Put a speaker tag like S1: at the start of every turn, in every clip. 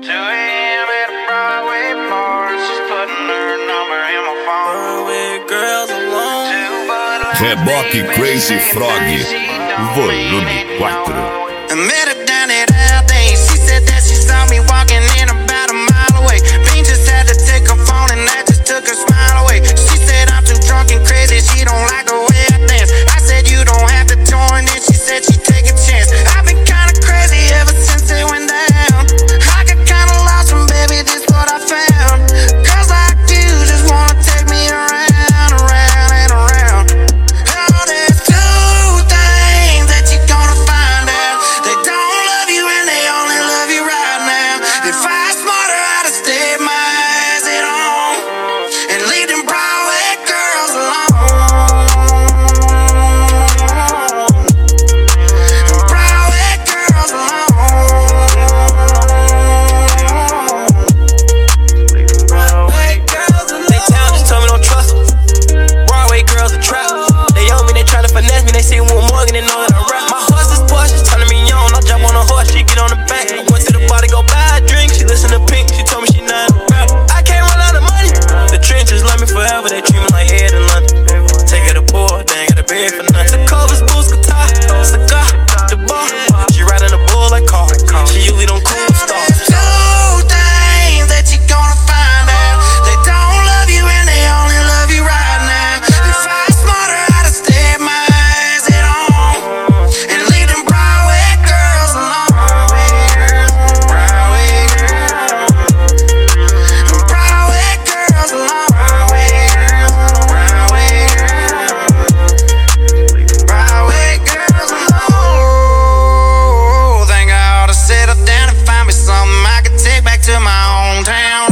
S1: 2 a.m. at a Broadway bar. She's putting her number in my phone. With girls alone.
S2: Reboque Crazy Frog, volume 4.
S1: I met her down at Aldane. She said that she saw me walking in about a mile away. Bean just had to take her phone and that just took her smile away. She said I'm too drunk and crazy, she don't like the way I dance. I said you don't have to join in, she said she'd take a chance. I've been kinda crazy ever since it went down. I got kinda lost and baby, this what I found. Girls like you just wanna take me around, around and around. Oh, there's two things that you're gonna find out. They don't love you and they only love you right now. If I smarter, I'd have stayed my eyes at home and leave them Broadway girls alone. Broadway girls alone. Broadway girls alone.
S3: They town just told me don't trust them. Broadway girls a trap. They owe me, they tryna finesse me. They say one more and they know that I rap. My horse is Porsche, turning me on. I jump on a horse, she get on the back. I went to the bar to go buy a drink. She listen to Pink, she told me she not a rap. I can't run out of money. The trenches love me forever. They treat me like head in London. Take her to board, they ain't got a bed for nothing. The covers, boots, guitar, cigar, the bar. She riding a bull like car. She usually don't cool stars.
S1: Two things that you're gonna find out. They don't love you and they only love you right now. If I was smarter, I'd have stayed my eyes at home and leave them Broadway girls alone. Broadway girls. Broadway girls alone. Broadway girls alone. Think I ought to settle down and find me something I could take back to my hometown.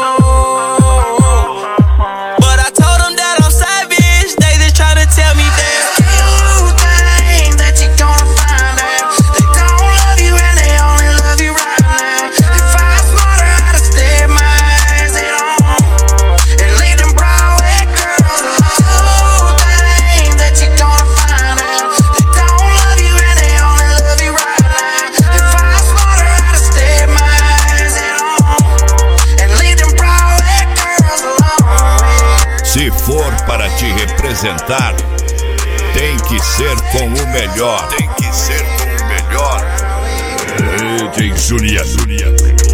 S3: But I told them that I'm savage. They just tryna tell me that.
S1: Two things that you're gonna find out. They don't love you and they only love you right now. If I was smarter, I'd have stayed my eyes at home and leave them Broadway girls alone. Two things that you're gonna find out. They don't love you and they only love you right now. If I was smarter, I'd have stayed my eyes at home and leave them Broadway girls alone.
S2: Se for para te representar, tem que ser com o melhor. Tem que ser com o melhor. DJ Juliano.